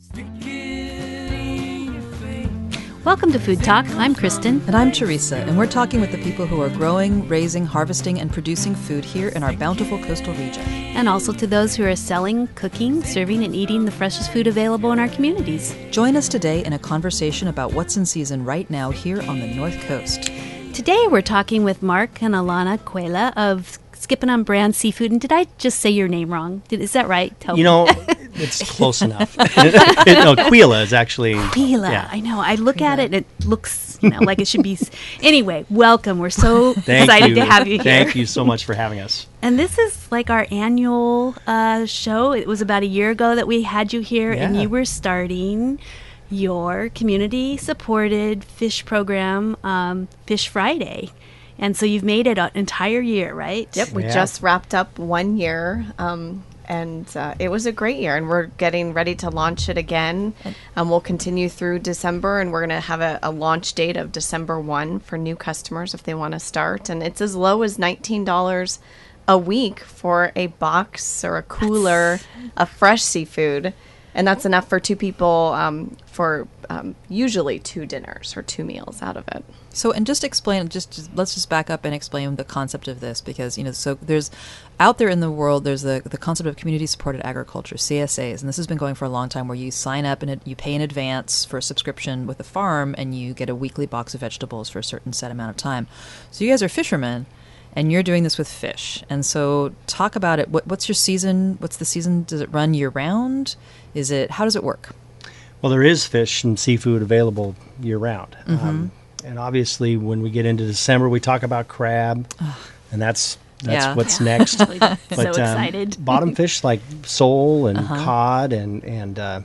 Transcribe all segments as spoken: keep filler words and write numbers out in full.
Welcome to Food Talk. I'm Kristen. And I'm Teresa, and we're talking with the people who are growing, raising, harvesting, and producing food here in our bountiful coastal region. And also to those who are selling, cooking, serving, and eating the freshest food available in our communities. Join us today in a conversation about what's in season right now here on the North Coast. Today we're talking with Mark and Alana Cuela of Skippin' on Brand Seafood. And did I just say your name wrong? Did, is that right? Tell you me. know, it's close enough. No, Cuela is actually... Cuela. Yeah. I know. I look Cuela. at it and it looks, you know, like it should be... Anyway, welcome. We're so Thank excited you. to have you here. Thank you so much for having us. And this is like our annual uh, show. It was about a year ago that we had you here, Yeah. and you were starting your community-supported fish program, um, Fish Friday. And so you've made it an entire year, right? Yep, we Yeah. just wrapped up one year, um, and uh, it was a great year, and we're getting ready to launch it again. Um, we'll continue through December, and we're going to have a, a launch date of December first for new customers if they want to start. And it's as low as nineteen dollars a week for a box or a cooler of fresh seafood. And that's enough for two people um, for um, usually two dinners or two meals out of it. So, and just explain, just, just let's just back up and explain the concept of this, because, you know, so there's out there in the world, there's the, the concept of community supported agriculture, C S As, and this has been going for a long time, where you sign up and it, you pay in advance for a subscription with a farm and you get a weekly box of vegetables for a certain set amount of time. So you guys are fishermen and you're doing this with fish. And so talk about it. What, what's your season? What's the season? Does it run year round? Is it, how does it work? Well, there is fish and seafood available year-round. Mm-hmm. Um, and obviously, when we get into December, we talk about crab, and that's that's Yeah. what's next. so But, excited. Um, bottom fish like sole and Uh-huh. cod and, and uh,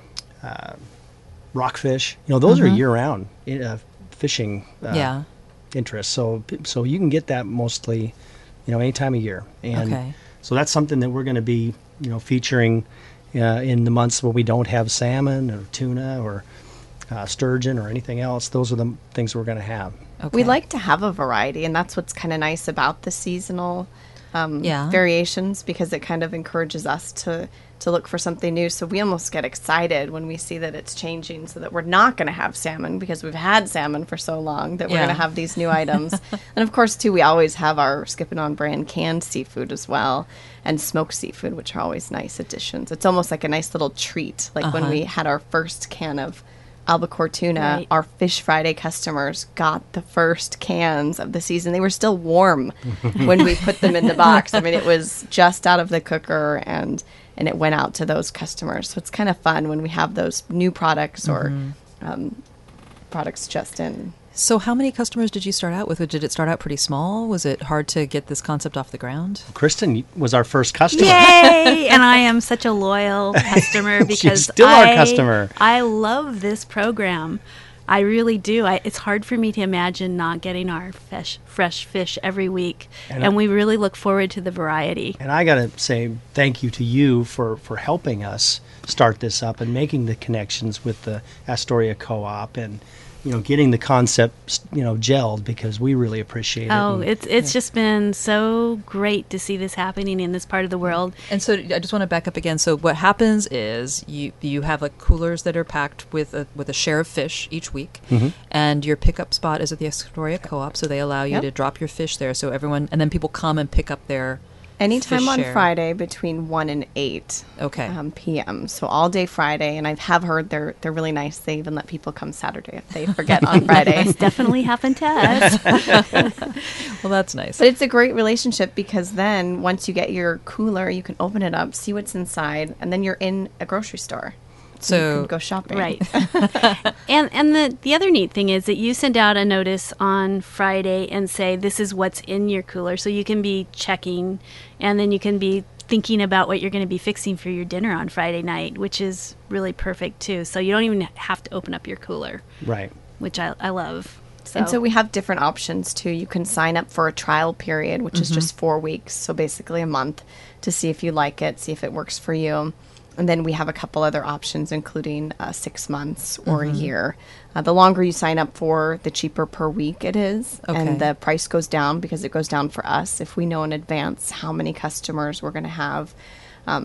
uh, rockfish, you know, those are Mhm. year-round uh, fishing uh, yeah. interests. So so you can get that mostly, you know, any time of year. And Okay. so that's something that we're going to be, you know, featuring uh, in the months where we don't have salmon or tuna or uh, sturgeon or anything else. Those are the m- things we're going to have. Okay. We like to have a variety, and that's what's kind of nice about the seasonal um, Yeah. variations, because it kind of encourages us to to look for something new. So we almost get excited when we see that it's changing, so that we're not going to have salmon because we've had salmon for so long, that we're Yeah. going to have these new items. And of course, too, we always have our Skippin' on Brand canned seafood as well, and smoked seafood, which are always nice additions. It's almost like a nice little treat. Like when Uh-huh. we had our first can of albacore tuna, Right. our Fish Friday customers got the first cans of the season. They were still warm when we put them in the box. I mean, it was just out of the cooker, and and it went out to those customers. So it's kind of fun when we have those new products or Mm-hmm. um, products just in. So how many customers did you start out with? Did it start out pretty small? Was it hard to get this concept off the ground? Kristen was our first customer. Yay! And I am such a loyal customer because still our I, customer. I love this program. I really do. I, it's hard for me to imagine not getting our fresh, fresh fish every week. And And, I- we really look forward to the variety. And I got to say thank you to you for, for helping us start this up and making the connections with the Astoria Co-op and, you know, getting the concepts, you know, gelled, because we really appreciate it. Oh, And it's it's just been so great to see this happening in this part of the world. And so I just want to back up again. So what happens is you you have like coolers that are packed with a with a share of fish each week, Mhm. and your pickup spot is at the Astoria Co-op. So they allow you Yep. to drop your fish there. So everyone, and then people come and pick up their Anytime fish on share. Friday between one and eight Okay. um, p m. So all day Friday, and I have heard they're they're really nice. They even let people come Saturday if they forget on Friday. It's definitely happened to us. Well, that's nice. But it's a great relationship, because then once you get your cooler, you can open it up, see what's inside, and then you're in a grocery store. So you So can go shopping. Right. and and the, the other neat thing is that you send out a notice on Friday and say this is what's in your cooler. So you can be checking, and then you can be thinking about what you're going to be fixing for your dinner on Friday night, which is really perfect too. So you don't even have to open up your cooler, right. which I, I love. So. And so we have different options too. You can sign up for a trial period, which is just four weeks, so basically a month, to see if you like it, see if it works for you. And then we have a couple other options, including uh, six months or a year. Uh, the longer you sign up for, the cheaper per week it is. Okay. And the price goes down because it goes down for us if we know in advance how many customers we're going to have. Um,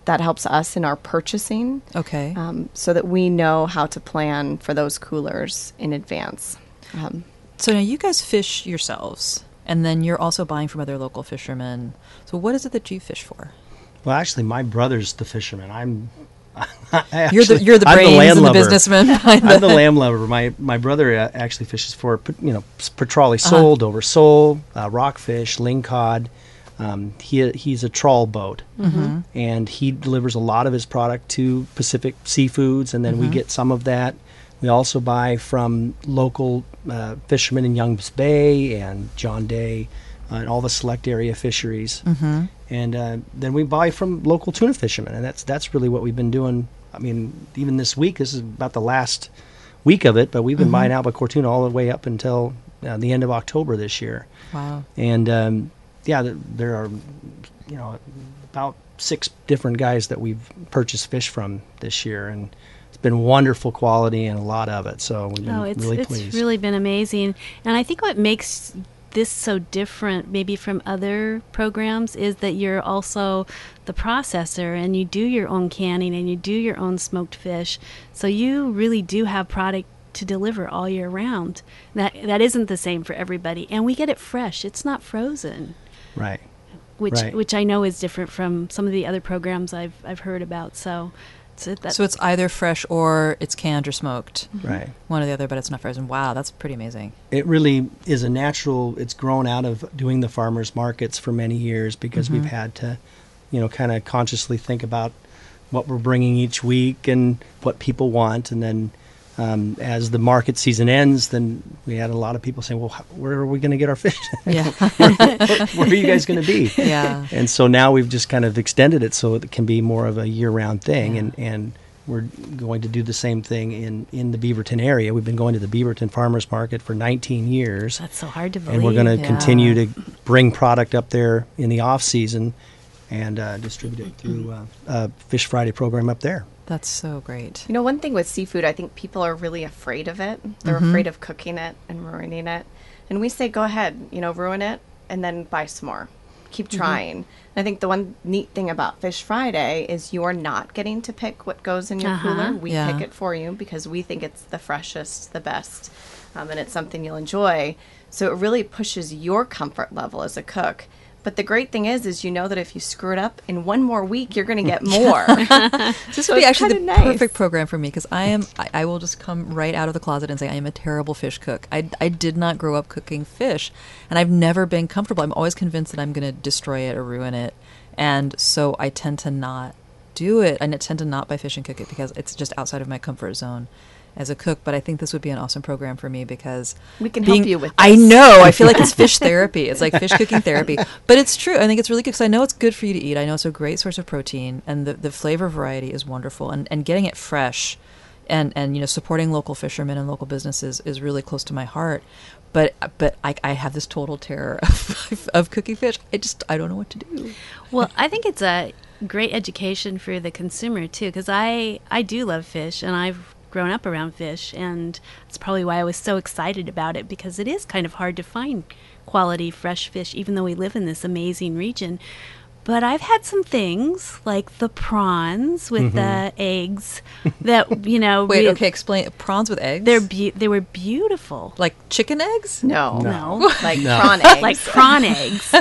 that helps us in our purchasing, Okay. um, so that we know how to plan for those coolers in advance. Um, So now you guys fish yourselves, and then you're also buying from other local fishermen. So what is it that you fish for? Well, actually, my brother's the fisherman. I'm. I You're the actually- you're the I'm brains and the landlubber. businessman behind I'm the the- landlubber. My my brother uh, actually fishes for you know Petrale sole, Dover sole, uh, rockfish, lingcod. Um, he he's a trawl boat, Mm-hmm. and he delivers a lot of his product to Pacific Seafoods, and then we get some of that. We also buy from local uh, fishermen in Young's Bay and John Day, uh, and all the select area fisheries. Mm-hmm. And uh, then we buy from local tuna fishermen, and that's that's really what we've been doing. I mean, even this week, this is about the last week of it, but we've been Mm-hmm. buying albacore tuna all the way up until uh, the end of October this year. Wow. And um, yeah, th- there are, you know, about six different guys that we've purchased fish from this year, and it's been wonderful quality and a lot of it. So we've been Oh, it's really it's pleased. really been amazing, and I think what makes this so different, maybe from other programs, is that you're also the processor, and you do your own canning, and you do your own smoked fish. So you really do have product to deliver all year round. That that isn't the same for everybody, and we get it fresh. It's not frozen, Right. which Right. which I know is different from some of the other programs I've I've heard about. So. So, that, So it's either fresh or it's canned or smoked. Right. One or the other, but it's not frozen. Wow, that's pretty amazing. It really is a natural, it's grown out of doing the farmers markets for many years because we've had to, you know, kind of consciously think about what we're bringing each week and what people want. And then um, as the market season ends, then we had a lot of people saying, well, how, where are we going to get our fish? Yeah. Where are you guys going to be? Yeah. And so now we've just kind of extended it so it can be more of a year-round thing, Yeah. and, and we're going to do the same thing in, in the Beaverton area. We've been going to the Beaverton Farmers Market for nineteen years, that's so hard to believe. and we're going to yeah. continue to bring product up there in the off-season and uh, distribute it through uh, uh, Fish Friday program up there. That's so great. You know, one thing with seafood, I think people are really afraid of it. They're afraid of cooking it and ruining it. And we say, go ahead, you know, ruin it and then buy some more. Keep trying. And I think the one neat thing about Fish Friday is you're not getting to pick what goes in your Uh-huh. cooler. We Yeah. pick it for you because we think it's the freshest, the best, um, and it's something you'll enjoy. So it really pushes your comfort level as a cook. But the great thing is, is you know that if you screw it up in one more week, you're going to get more. This would be it's actually the kinda nice. perfect program for me because I am. I, I will just come right out of the closet and say I am a terrible fish cook. I, I did not grow up cooking fish, and I've never been comfortable. I'm always convinced that I'm going to destroy it or ruin it, and so I tend to not do it. I tend to not buy fish and cook it because it's just outside of my comfort zone as a cook. But I think this would be an awesome program for me because We can being- help you with I this. know. I feel like it's fish therapy. It's like fish cooking therapy. But it's true. I think it's really good because I know it's good for you to eat. I know it's a great source of protein, and the, the flavor variety is wonderful. And, and getting it fresh, and, and you know supporting local fishermen and local businesses is really close to my heart. But but I, I have this total terror of, of cooking fish. I just I don't know what to do. Well, I think it's a great education for the consumer too, because I I do love fish, and I've grown up around fish, and that's probably why I was so excited about it, because it is kind of hard to find quality fresh fish, even though we live in this amazing region. But I've had some things like the prawns with the eggs that you know. Wait, re- okay, explain prawns with eggs. They're be- they were beautiful. like chicken eggs. No. No. Like No. prawn eggs. Like prawn eggs,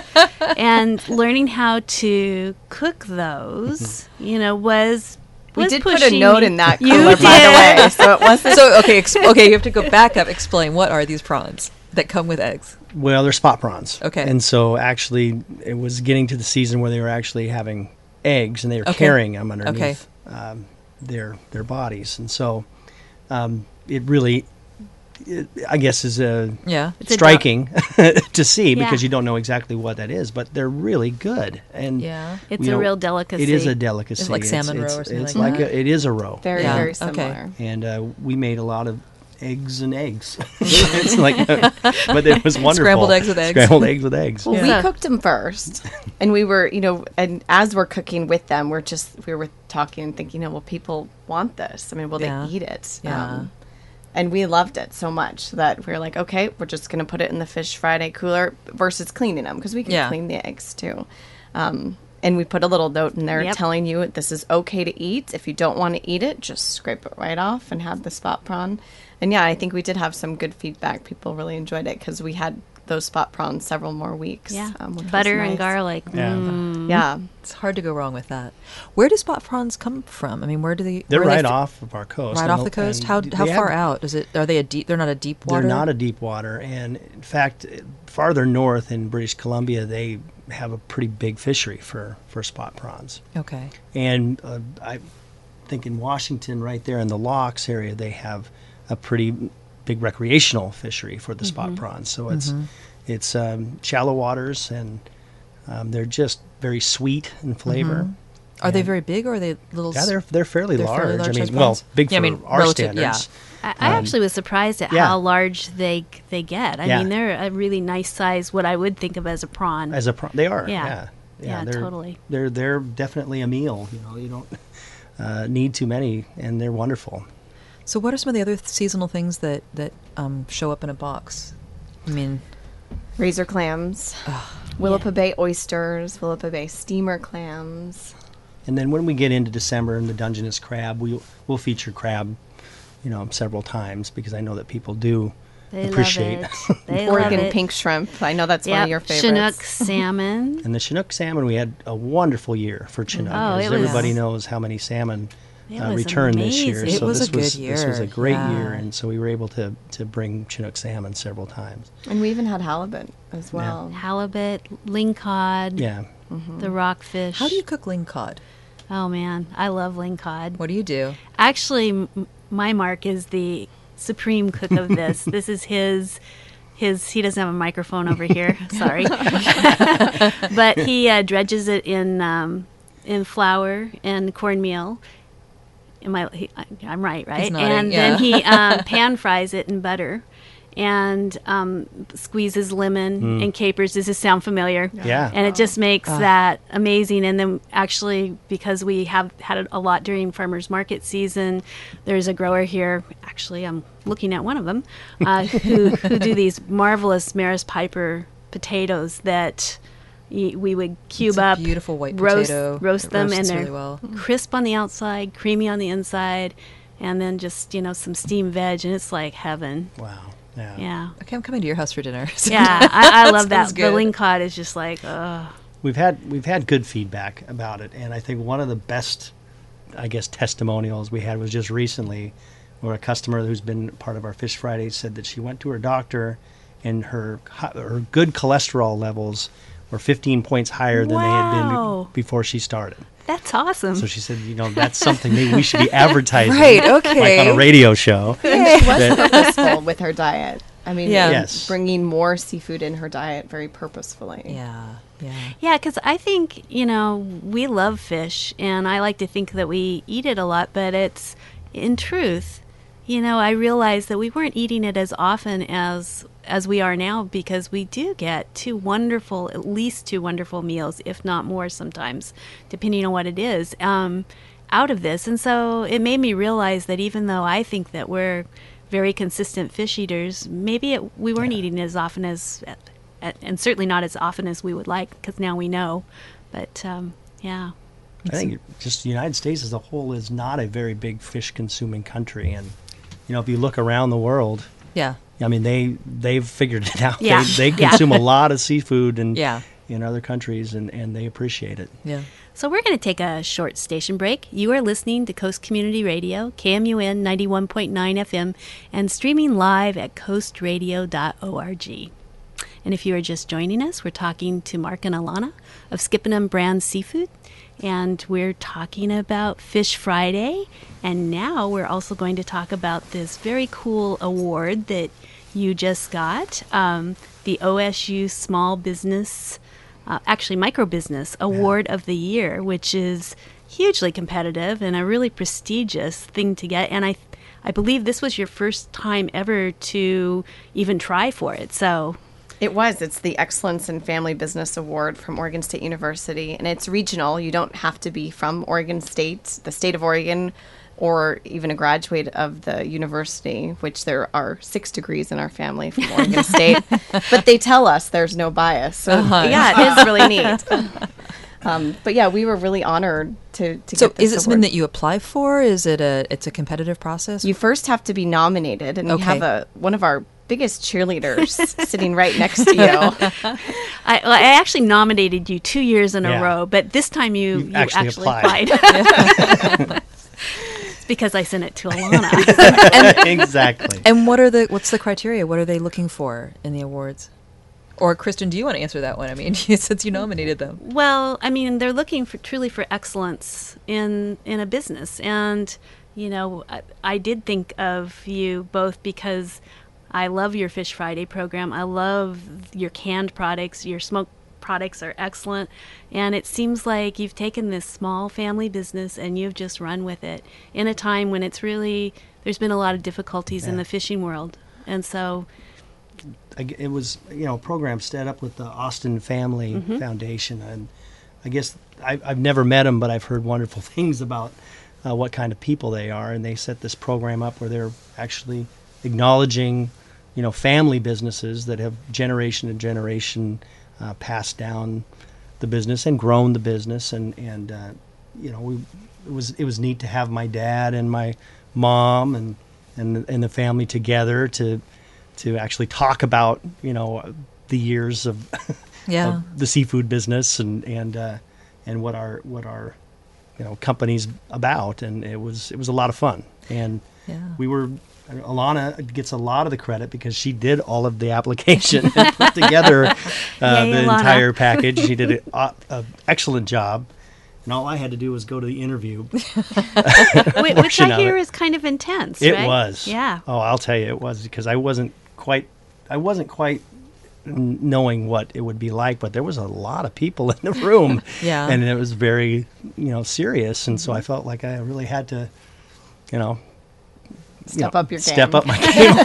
and learning how to cook those, you know, was we was did put a pushing note me. in that You cooler, by the did. way. So it wasn't. So okay, ex- okay, you have to go back up. Explain what are these prawns that come with eggs? Well, they're spot prawns. Okay. And so actually, it was getting to the season where they were actually having eggs, and they were Okay. carrying them underneath um, their their bodies, and so um, it really, it, I guess, is a Yeah. It's a striking to see because Yeah. you don't know exactly what that is, but they're really good, and Yeah. It's you a know, real delicacy. It is a delicacy. It's like salmon roe or something It's like like that. a, it is a roe, very, Yeah. very Okay. similar. and uh, we made a lot of eggs and eggs. It's like, but it was wonderful. Scrambled eggs with eggs. Scrambled eggs with eggs. Well, Yeah. we cooked them first, and we were, you know, and as we're cooking with them, we're just we were talking and thinking, you know, well, people want this. I mean, will Yeah. they eat it? Yeah. and we loved it so much that we were like, okay, we're just going to put it in the Fish Friday cooler versus cleaning them because we can Yeah. clean the eggs too. Um, and we put a little note in there Yep. telling you this is okay to eat. If you don't want to eat it, just scrape it right off and have the spot prawn. And yeah, I think we did have some good feedback. People really enjoyed it because we had those spot prawns several more weeks. Yeah, um, which was butter and nice. garlic. Yeah. Mm. Yeah. It's hard to go wrong with that. Where do spot prawns come from? I mean, where do they? They're where are right they fi- off of our coast. Right and off the- the coast. and How they how have- far out is it? Are they a deep? They're not a deep water. They're not a deep water, and in fact, farther north in British Columbia, they have a pretty big fishery for, for spot prawns. Okay. And uh, I think in Washington, right there in the Locks area, they have a pretty big recreational fishery for the spot prawns. So it's it's um, shallow waters, and um, they're just very sweet in flavor. Are they And- very big or are they little? Yeah, they're they're fairly They're large. fairly large I mean, sized well, prawns? big Yeah, I for mean, our relative- yeah. standards. I, I Um, actually was surprised at yeah. how large they they get. I Yeah. mean, they're a really nice size. What I would think of as a prawn. As a prawn, they are. Yeah. Yeah, Yeah, they're, totally. They're they're definitely a meal. You know, you don't uh, need too many, and they're wonderful. So, what are some of the other th- seasonal things that that um, show up in a box? I mean, Razor clams, Willapa Bay oysters, Willapa Bay steamer clams. And then when we get into December and the Dungeness crab, we we'll feature crab, you know, several times because I know that people do They appreciate. love it. They love Oregon it. pink shrimp. I know that's one Yep. of your favorites. Chinook salmon. And the Chinook salmon, we had a wonderful year for Chinook. Oh, as it was- everybody knows how many salmon It uh, was returned this year. amazing. It so was this a good was This was a year, great yeah. year, and so we were able to to bring Chinook salmon several times. And we even had halibut as well. Halibut, lingcod, Yeah. the rockfish. how do you cook lingcod? Oh man, I love lingcod. What do you do? Actually, m- my Mark is the supreme cook of this. This is his. His he doesn't have a microphone over here. Sorry, but he uh, dredges it in um, in flour and cornmeal. Am I? He, I- I'm right, right? nodding, and yeah. then he um, pan fries it in butter, and um, squeezes lemon and capers. Does this sound familiar? Yeah. And it just makes that amazing. And then actually, because we have had it a lot during farmers market season, there's a grower here. Actually, I'm looking at one of them uh, who who do these marvelous Maris Piper potatoes that y- we would cube It's a up, beautiful white roast, potato. roast It them, and roasts they're really well. crisp on the outside, creamy on the inside, and then just you know some steamed veg, and it's like heaven. Wow. Yeah. Yeah. Okay, I'm coming to your house for dinner. Yeah, I, I love that. Sounds The good. lingcod is just like, ugh. We've had we've had good feedback about it, and I think one of the best, I guess, testimonials we had was just recently, where a customer who's been part of our Fish Fridays said that she went to her doctor, and her hi- her good cholesterol levels were fifteen points higher than they had been Wow. be- before she started. That's awesome. So she said, you know, that's something maybe we should be advertising, Right, like okay. on a radio show. And she was purposeful with her diet. I mean, Yeah. Yes. bringing more seafood in her diet very purposefully. Yeah, yeah. Yeah, because I think, you know, we love fish, and I like to think that we eat it a lot, but it's, in truth, you know, I realized that we weren't eating it as often as as we are now because we do get two wonderful, at least two wonderful meals, if not more sometimes, depending on what it is, um, out of this. And so it made me realize that even though I think that we're very consistent fish eaters, maybe it, we weren't eating it as often as, and certainly not as often as we would like, because now we know. But um, yeah. I think just the United States as a whole is not a very big fish consuming country, and you know, if you look around the world, Yeah. I mean, they they've figured it out. Yeah. They, they Yeah. consume a lot of seafood and Yeah. in other countries, and, and they appreciate it. Yeah. So we're going to take a short station break. You are listening to Coast Community Radio, K M U N ninety-one point nine F M, and streaming live at coast radio dot org. And if you are just joining us, we're talking to Mark and Alana of Skippin'em Brand Seafood, and we're talking about Fish Friday. And now we're also going to talk about this very cool award that you just got, um, the O S U Small Business, uh, actually Micro Business Award of the Year, which is hugely competitive and a really prestigious thing to get. And I, I believe this was your first time ever to even try for it. So. It was. It's the Excellence in Family Business Award from Oregon State University, and it's regional. You don't have to be from Oregon State, the state of Oregon, or even a graduate of the university, which there are six degrees in our family from Oregon State. But they tell us there's no bias. So, Uh-huh. yeah, it is really neat. Um, but yeah, we were really honored to, to So get this is it something award. that you apply for? Is it a it's a competitive process? You first have to be nominated, and we Okay. have a one of our biggest cheerleaders sitting right next to you. I, well, I actually nominated you two years in Yeah. a row, but this time you, You you actually actually, applied. applied. It's because I sent it to Alana. Exactly. And what are the what's the criteria? What are they looking for in the awards? Or Kristen, do you want to answer that one? I mean, since you nominated them. Well, I mean, they're looking for truly for excellence in in a business, and you know, I, I did think of you both because I love your Fish Friday program. I love your canned products. Your smoked products are excellent, and it seems like you've taken this small family business and you've just run with it in a time when it's really there's been a lot of difficulties in Yeah. the fishing world, and so. I g- it was, you know, a program set up with the Austin Family Mm-hmm. Foundation, and I guess I, I've never met them, but I've heard wonderful things about uh, what kind of people they are, and they set this program up where they're actually acknowledging, you know, family businesses that have generation to generation uh, passed down the business and grown the business, and and uh, you know, we it was it was neat to have my dad and my mom and and and the family together to. to actually talk about, you know, the years of, Yeah. of the seafood business and and uh, and what our what our you know company's about, and it was it was a lot of fun, and Yeah. we were Alana gets a lot of the credit because she did all of the application and put together uh, Yay, the Alana. entire package. She did an excellent job. And all I had to do was go to the interview. Wait, which portion I of hear it. is kind of intense, It right? was. Yeah. Oh, I'll tell you, it was because I wasn't quite. I wasn't quite n- knowing what it would be like, but there was a lot of people in the room. Yeah. And it was very, you know, serious, and so I felt like I really had to, you know, you Step know, up your game. Step up my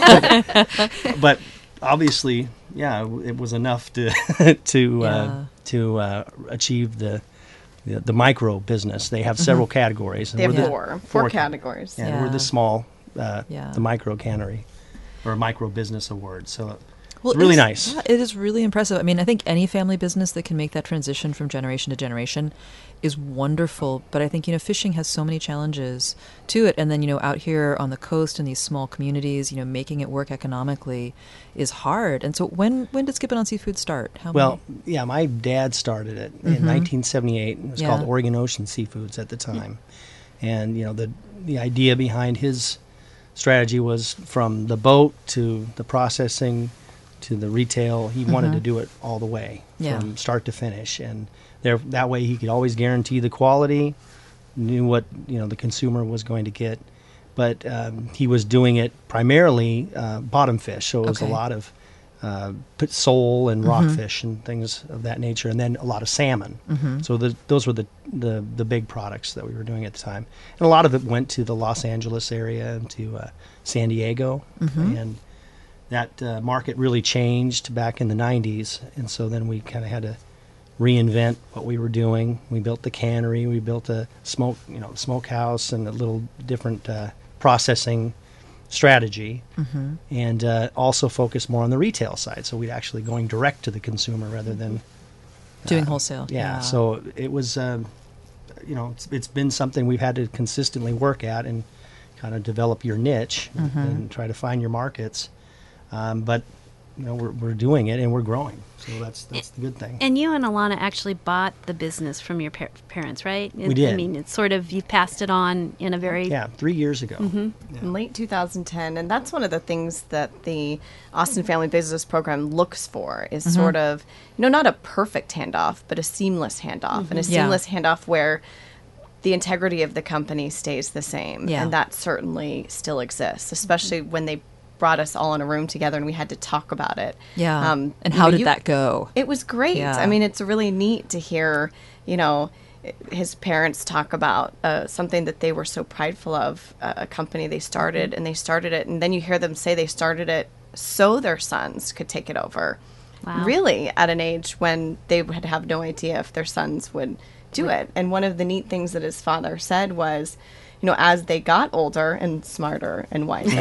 game. But obviously, yeah, it was enough to to uh, Yeah. to uh, achieve the. The, the micro business. They have several categories. and They have we're the- four, four ca- categories. Yeah, Yeah. we're the small, uh, Yeah. the micro cannery, or micro business award. So Well, it's really it's- nice. Yeah, it is really impressive. I mean, I think any family business that can make that transition from generation to generation is wonderful. But I think, you know, fishing has so many challenges to it. And then, you know, out here on the coast in these small communities, you know, making it work economically is hard. And so when when did Skippin' on Seafood start? How Well, many? yeah, my dad started it in Mhm. nineteen seventy-eight. It was Yeah. called Oregon Ocean Seafoods at the time, and you know the the idea behind his strategy was from the boat to the processing to the retail. He wanted Mhm. to do it all the way Yeah. from start to finish, and there that way he could always guarantee the quality, knew what you know the consumer was going to get. But um, he was doing it primarily uh, bottom fish, so it was Okay. a lot of uh, put sole and Mhm. rockfish and things of that nature, and then a lot of salmon. Mhm. So the, those were the, the the big products that we were doing at the time, and a lot of it went to the Los Angeles area and to uh, San Diego, Mhm. and that uh, market really changed back in the nineties, and so then we kind of had to reinvent what we were doing. We built the cannery, we built a smoke, you know, smokehouse, and a little different uh, processing strategy, Mhm. and uh, also focus more on the retail side. So we'd actually going direct to the consumer rather than Doing uh, wholesale. Yeah. So it was, um, you know, it's, it's been something we've had to consistently work at and kind of develop your niche Mhm. and try to find your markets. Um, but you know, we're we're doing it and we're growing. So that's that's the good thing. And you and Alana actually bought the business from your par- parents, right? We did. I mean, it's sort of, you passed it on in a very... Yeah, three years ago. Mm-hmm. Yeah. In late two thousand ten, and that's one of the things that the Austin Family Business Program looks for is sort of, you know, not a perfect handoff, but a seamless handoff, and a Yeah. seamless handoff where the integrity of the company stays the same, Yeah. and that certainly still exists, especially when they brought us all in a room together and we had to talk about it. Yeah. Um, and you how know, did you- that go? It was great. Yeah. I mean, it's really neat to hear, you know, his parents talk about uh, something that they were so prideful of, uh, a company they started, and they started it, and then you hear them say they started it so their sons could take it over. Wow. Really, at an age when they would have no idea if their sons would do it. And one of the neat things that his father said was, you know, as they got older and smarter and wiser,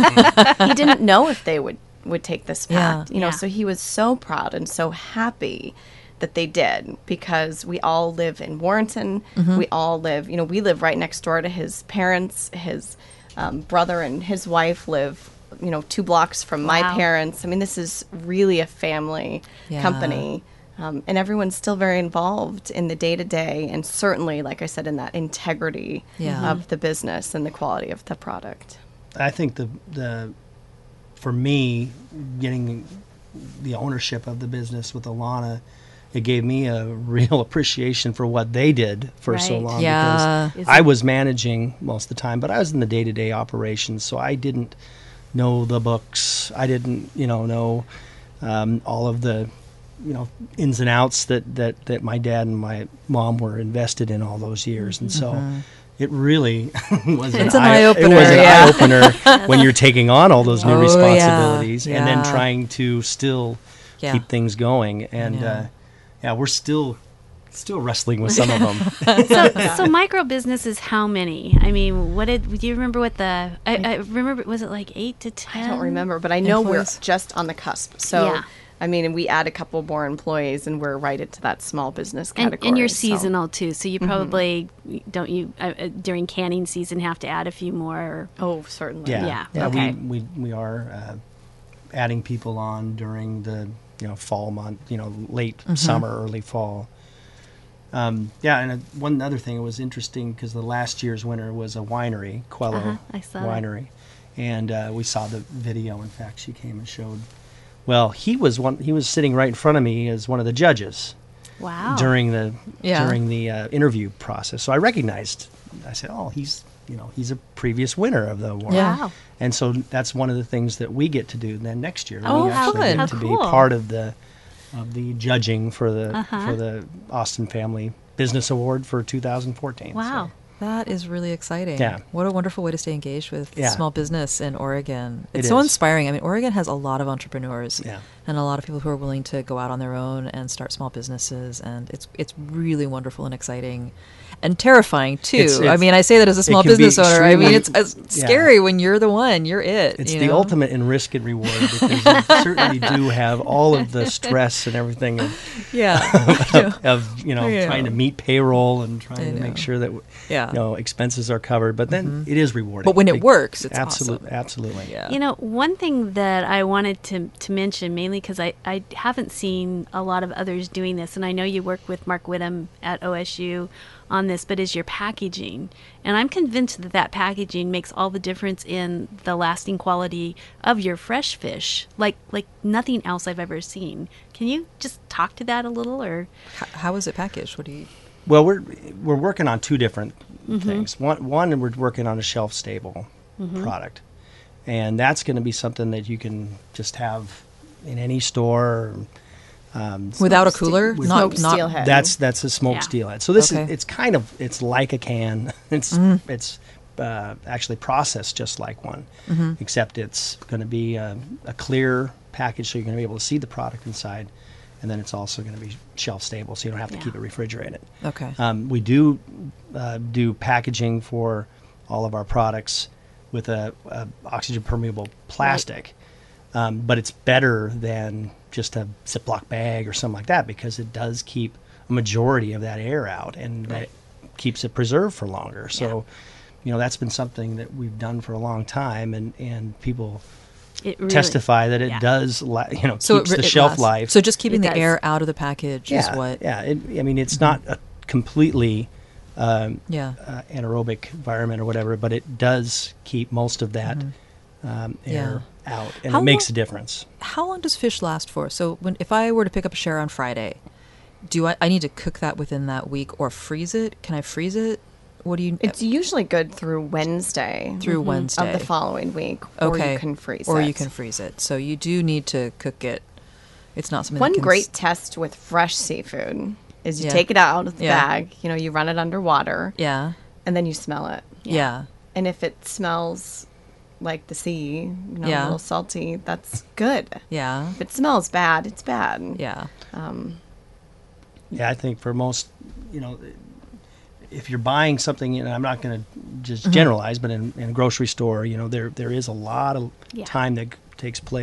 he didn't know if they would would take this path. Yeah. You know, Yeah. so he was so proud and so happy that they did, because we all live in Warrenton. Mm-hmm. We all live, you know, we live right next door to his parents. His um, brother and his wife live, you know, two blocks from my Wow. parents. I mean, this is really a family Yeah. company. Um, and everyone's still very involved in the day to day, and certainly, like I said, in that integrity Yeah. of the business and the quality of the product. I think the the for me, getting the ownership of the business with Alana, it gave me a real appreciation for what they did for so Right. long. Yeah. Because Is I it- was managing most of the time, but I was in the day-to-day operations, so I didn't know the books. I didn't, you know, know um, all of the, you know, ins and outs that, that, that my dad and my mom were invested in all those years. And so it really was It's an, an eye, it eye-opener, was an yeah. eye-opener when you're taking on all those new Oh, yeah. responsibilities and then Yeah. trying to still Yeah. keep things going. And know. uh, yeah, we're still still wrestling with some of them. So, so micro business is how many? I mean, what did do you remember? What the I, I remember? Was it like eight to ten? I don't remember, but I know Employees? we're just on the cusp. So, Yeah. I mean, and we add a couple more employees, and we're right into that small business And, category. and you're so- seasonal too, so you probably don't you uh, uh, during canning season have to add a few more. Oh, certainly. Yeah, Yeah, We, okay. we we are uh, adding people on during the you know fall month, you know late Mm-hmm. summer, early fall. Um, yeah, and uh, one other thing, it was interesting because the last year's winner was a winery, Quello Uh-huh, I saw that. Winery, and uh, we saw the video. In fact, she came and showed. Well, he was one. He was sitting right in front of me as one of the judges Wow. during the Yeah. during the uh, interview process. So I recognized. I said, "Oh, he's you know he's a previous winner of the award." Yeah. Wow. And so that's one of the things that we get to do then next year. Oh, we how actually fun. get How to be cool. part of the of the judging for the Uh-huh. for the Austin Family Business Award for two thousand fourteen. Wow. So, That is really exciting. Yeah. What a wonderful way to stay engaged with Yeah. small business in Oregon. It It's so is. inspiring. I mean, Oregon has a lot of entrepreneurs Yeah. and a lot of people who are willing to go out on their own and start small businesses, and it's it's really wonderful and exciting and terrifying too. It's- I it's- mean, I say that as a it small can be business owner. I mean, it's, extremely- it's yeah. scary when you're the one. You're it. it's you the know? ultimate in risk and reward because you certainly do have all of the stress and everything of, Yeah. of you know Yeah. trying to meet payroll and I trying to know. make sure that Yeah. you know expenses are covered. But then it is rewarding. But when it Be- works, it's absolutely, awesome. absolutely. Yeah. You know, one thing that I wanted to, to mention, mainly because I, I haven't seen a lot of others doing this, and I know you work with Mark Whittam at O S U on this, but is your packaging. And I'm convinced that that packaging makes all the difference in the lasting quality of your fresh fish, like like nothing else I've ever seen. Can you just talk to that a little, or? H- how is it packaged? What do you? Well, we're we're working on two different Mm-hmm. things. One, one, we're working on a shelf stable Mm-hmm. product, and that's going to be something that you can just have in any store. Um, Without a Smoke cooler? ste- not smoke not steelhead. that's that's a smoked Yeah. steelhead. So this Okay. is it's kind of it's like a can. It's Mm. it's uh, actually processed just like one, Mm-hmm. except it's going to be a, a clear package, so you're going to be able to see the product inside, and then it's also going to be shelf stable, so you don't have to Yeah. keep it refrigerated. Okay. Um, we do uh, do packaging for all of our products with a, a oxygen permeable plastic, um, but it's better than just a Ziploc bag or something like that because it does keep a majority of that air out and that keeps it preserved for longer. So, you know, that's been something that we've done for a long time, and and people It really, testify that it yeah. does, la- you know, So keeps it, the it shelf lasts. life. So just keeping It the does. air out of the package yeah, is what. yeah. It, I mean, it's not a completely um, Yeah. uh, anaerobic environment or whatever, but it does keep most of that um, air out, and How it makes long- a difference. How long does fish last for? So when if I were to pick up a share on Friday, do I, I need to cook that within that week or freeze it? Can I freeze it? What do you? It's usually good through Wednesday through Wednesday of the following week, or okay, you can freeze or it. you can freeze it. So you do need to cook it. It's not something. One that can great s- test with fresh seafood is you Yeah. take it out of the Yeah. bag, you know, you run it underwater, Yeah. and then you smell it. Yeah. And if it smells like the sea, you know, Yeah. a little salty, that's good. Yeah. If it smells bad, it's bad. Yeah. Um, Yeah, I think for most, you know, if you're buying something, you know, I'm not going to just Mm-hmm. generalize, but in, in a grocery store, you know, there there is a lot of Yeah. time that g- takes place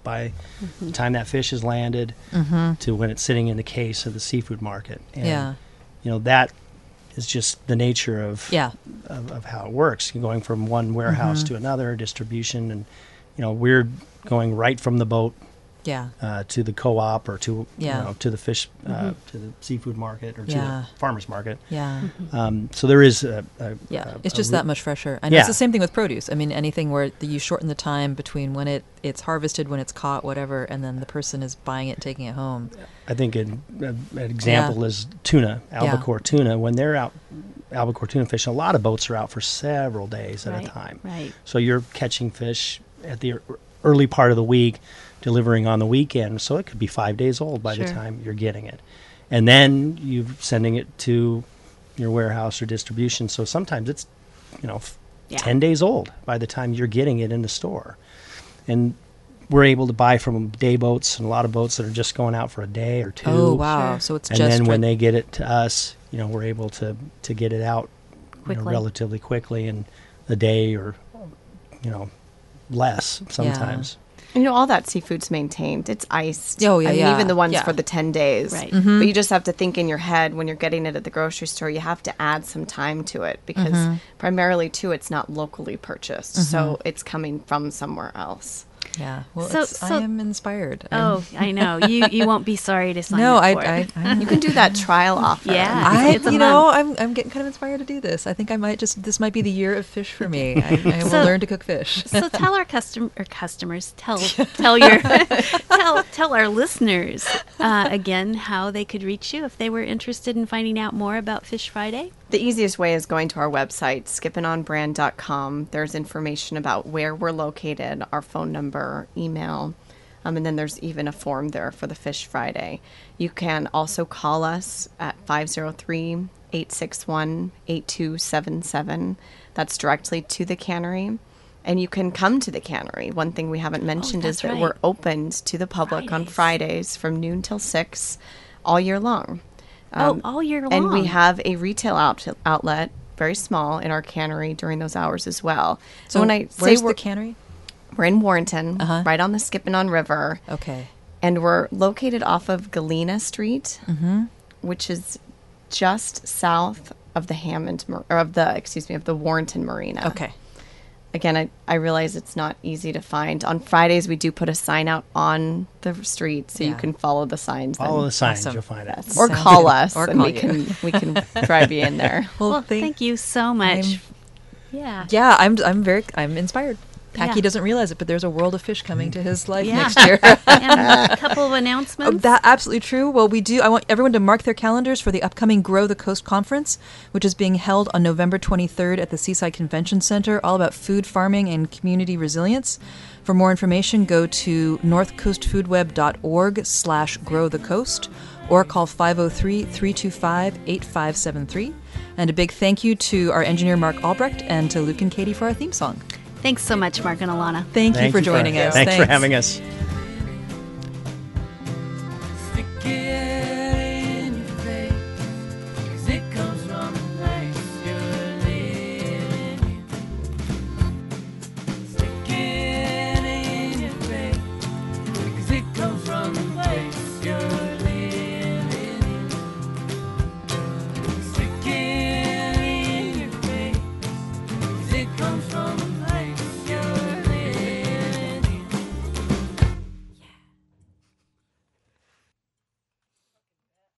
by the time that fish is landed to when it's sitting in the case of the seafood market. And, Yeah. you know, that is just the nature of, Yeah. of, of how it works. You're going from one warehouse to another, distribution, and, you know, we're going right from the boat Yeah. uh, to the co-op or to Yeah. you know to the fish uh, to the seafood market or to Yeah. the farmers market. Yeah. Um, so there is a, a Yeah, a- it's a just re- that much fresher. I know Yeah. it's the same thing with produce. I mean, anything where the, you shorten the time between when it it's harvested, when it's caught, whatever, and then the person is buying it and taking it home. I think an, a, an example is tuna, albacore tuna. When they're out albacore tuna fishing, a lot of boats are out for several days at Right, a time. right. So you're catching fish at the ear- early part of the week, delivering on the weekend. So it could be five days old by the Sure. time you're getting it, and then you're sending it to your warehouse or distribution. So sometimes it's you know f- Yeah. ten days old by the time you're getting it in the store, and we're able to buy from day boats and a lot of boats that are just going out for a day or two. Oh wow! Sure. So it's And just then when right- they get it to us, you know, we're able to to get it out you know, Quickly. relatively quickly in a day or you know less sometimes. You know, all that seafood's maintained. It's iced. Oh, yeah, I mean, yeah, even the ones yeah. for the ten days. Right. Mm-hmm. But you just have to think in your head when you're getting it at the grocery store, you have to add some time to it because Mm-hmm. primarily, too, it's not locally purchased. So it's coming from somewhere else. yeah. Well, So- it's, I so- am inspired. I'm- Oh, I know. You you won't be sorry to sign no, up I, for I, it. I, You can do that trial offer. Yeah. I, It's a you know, month. I'm, I'm getting kind of inspired to do this. I think I might just, this might be the year of fish for me. I, I will So- learn to cook fish. So tell our custom or customers, tell tell your tell tell our listeners uh, again how they could reach you if they were interested in finding out more about Fish Friday. The easiest way is going to our website, skippin on brand dot com. There's information about where we're located, our phone number, email, um, and then there's even a form there for the Fish Friday. You can also call us at five oh three, eight six one, eight two seven seven. That's directly to the cannery. And you can come to the cannery. One thing we haven't mentioned is that's that right. we're opened to the public on Fridays. Fridays from noon till six all year long. oh, all year long. And we have a retail out- outlet, very small, in our cannery during those hours as well. So, when I say where's we're, the cannery? we're in Warrenton, Uh-huh. right on the Skippin' River, Okay. and we're located off of Galena Street, which is just south of the Hammond, Mar- or of the, excuse me, of the Warrenton Marina. Okay. Again, I, I realize it's not easy to find. On Fridays, we do put a sign out on the street so you Yeah. can follow the signs. Follow and- the signs, Awesome. you'll find it. or Sounds call good. us, Or and call we you. can we can drive you in there. Well, Well, thank, thank you so much. I'm- yeah. Yeah, I'm, I'm very, I'm inspired. Tacky Yeah. doesn't realize it, but there's a world of fish coming to his life Yeah. next year. And a couple of Oh, announcements. that absolutely true. Well, we do. I want everyone to mark their calendars for the upcoming Grow the Coast conference, which is being held on November twenty-third at the Seaside Convention Center, all about food farming and community resilience. For more information, go to northcoastfoodweb.org slash grow the coast or call five oh three, three two five, eight five seven three. And a big thank you to our engineer, Mark Albrecht, and to Luke and Katie for our theme song. Thanks so much, Mark and Alana. Thank, you Thank for you joining us. Thanks, for having us.